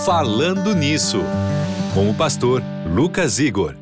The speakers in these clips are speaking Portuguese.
Falando Nisso, com o pastor Lucas Igor.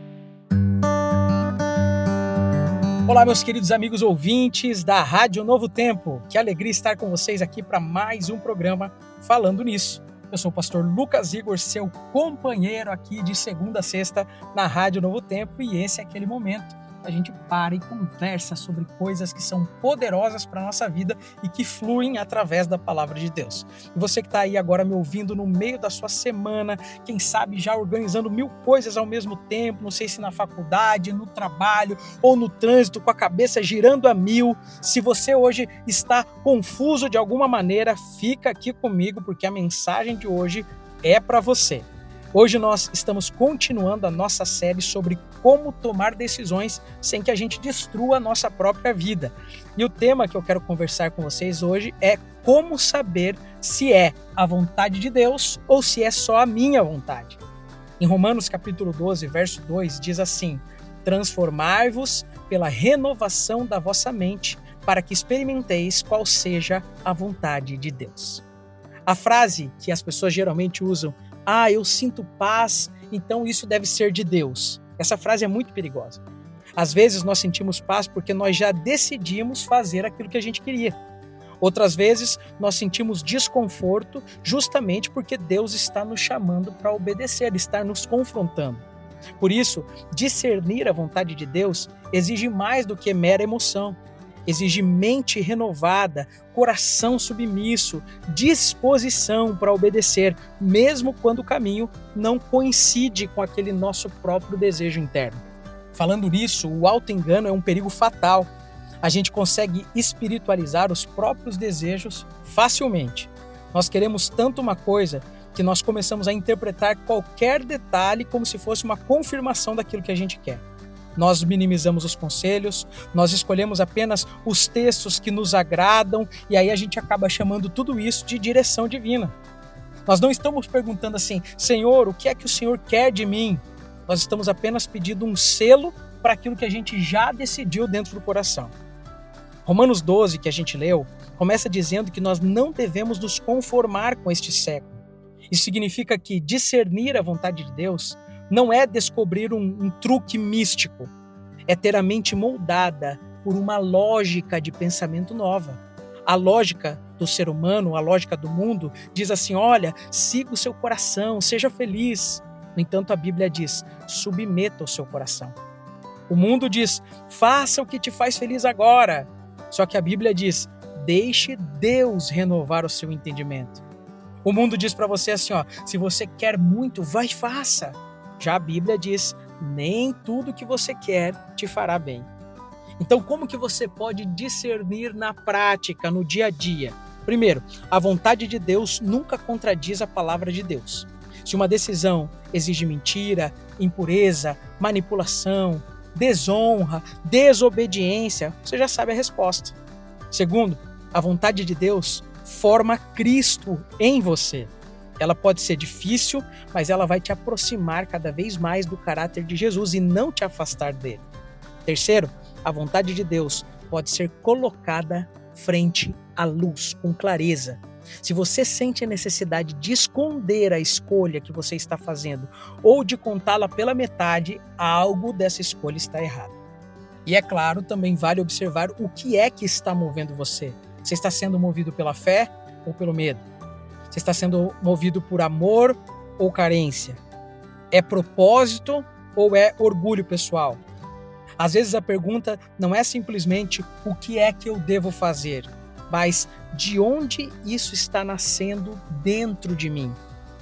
Olá, meus queridos amigos ouvintes da Rádio Novo Tempo. Que alegria estar com vocês aqui para mais um programa Falando Nisso. Eu sou o pastor Lucas Igor, seu companheiro aqui de segunda a sexta na Rádio Novo Tempo, e esse é aquele momento que a gente para e conversa sobre coisas que são poderosas para a nossa vida e que fluem através da palavra de Deus. E você que está aí agora me ouvindo no meio da sua semana, quem sabe já organizando 1000 coisas ao mesmo tempo, não sei se na faculdade, no trabalho ou no trânsito, com a cabeça girando a 1000. Se você hoje está confuso de alguma maneira, fica aqui comigo, porque a mensagem de hoje é para você. Hoje nós estamos continuando a nossa série sobre como tomar decisões sem que a gente destrua a nossa própria vida. E o tema que eu quero conversar com vocês hoje é como saber se é a vontade de Deus ou se é só a minha vontade. Em Romanos capítulo 12, verso 2, diz assim: transformai-vos pela renovação da vossa mente, para que experimenteis qual seja a vontade de Deus. A frase que as pessoas geralmente usam, eu sinto paz, então isso deve ser de Deus. Essa frase é muito perigosa. Às vezes nós sentimos paz porque nós já decidimos fazer aquilo que a gente queria. Outras vezes nós sentimos desconforto justamente porque Deus está nos chamando para obedecer, está nos confrontando. Por isso, discernir a vontade de Deus exige mais do que mera emoção. Exige mente renovada, coração submisso, disposição para obedecer, mesmo quando o caminho não coincide com aquele nosso próprio desejo interno. Falando nisso, o auto-engano é um perigo fatal. A gente consegue espiritualizar os próprios desejos facilmente. Nós queremos tanto uma coisa que nós começamos a interpretar qualquer detalhe como se fosse uma confirmação daquilo que a gente quer. Nós minimizamos os conselhos, nós escolhemos apenas os textos que nos agradam e aí a gente acaba chamando tudo isso de direção divina. Nós não estamos perguntando assim, Senhor, o que é que o Senhor quer de mim? Nós estamos apenas pedindo um selo para aquilo que a gente já decidiu dentro do coração. Romanos 12, que a gente leu, começa dizendo que nós não devemos nos conformar com este século. Isso significa que discernir a vontade de Deus não é descobrir um truque místico, é ter a mente moldada por uma lógica de pensamento nova. A lógica do ser humano, a lógica do mundo, diz assim, olha, siga o seu coração, seja feliz. No entanto, a Bíblia diz, submeta o seu coração. O mundo diz, faça o que te faz feliz agora. Só que a Bíblia diz, deixe Deus renovar o seu entendimento. O mundo diz para você assim, se você quer muito, vai e faça. Já a Bíblia diz, nem tudo que você quer te fará bem. Então, como que você pode discernir na prática, no dia a dia? Primeiro, a vontade de Deus nunca contradiz a palavra de Deus. Se uma decisão exige mentira, impureza, manipulação, desonra, desobediência, você já sabe a resposta. Segundo, a vontade de Deus forma Cristo em você. Ela pode ser difícil, mas ela vai te aproximar cada vez mais do caráter de Jesus e não te afastar dele. Terceiro, a vontade de Deus pode ser colocada frente à luz, com clareza. Se você sente a necessidade de esconder a escolha que você está fazendo ou de contá-la pela metade, algo dessa escolha está errado. E é claro, também vale observar o que é que está movendo você. Você está sendo movido pela fé ou pelo medo? Você está sendo movido por amor ou carência? É propósito ou é orgulho pessoal? Às vezes a pergunta não é simplesmente o que é que eu devo fazer, mas de onde isso está nascendo dentro de mim.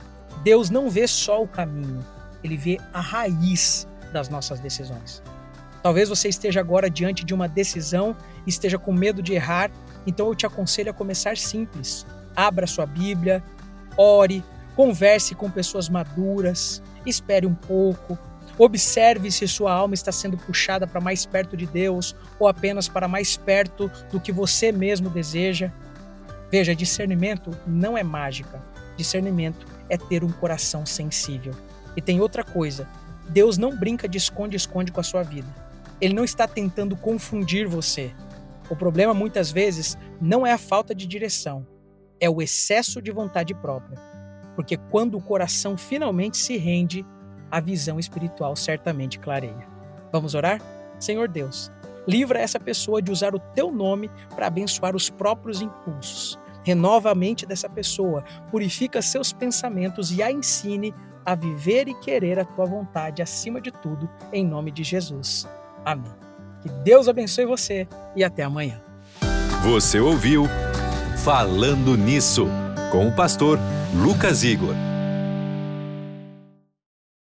Deus não vê só o caminho, Ele vê a raiz das nossas decisões. Talvez você esteja agora diante de uma decisão e esteja com medo de errar, então eu te aconselho a começar simples. Abra sua Bíblia, ore, converse com pessoas maduras, espere um pouco, observe se sua alma está sendo puxada para mais perto de Deus ou apenas para mais perto do que você mesmo deseja. Veja, discernimento não é mágica. Discernimento é ter um coração sensível. E tem outra coisa, Deus não brinca de esconde-esconde com a sua vida. Ele não está tentando confundir você. O problema muitas vezes não é a falta de direção, é o excesso de vontade própria. porque quando o coração finalmente se rende, a visão espiritual certamente clareia. Vamos orar? Senhor Deus, livra essa pessoa de usar o teu nome para abençoar os próprios impulsos. Renova a mente dessa pessoa, purifica seus pensamentos e a ensine a viver e querer a tua vontade acima de tudo, em nome de Jesus. Amém. Que Deus abençoe você e até amanhã. Você ouviu Falando Nisso, com o pastor Lucas Igor.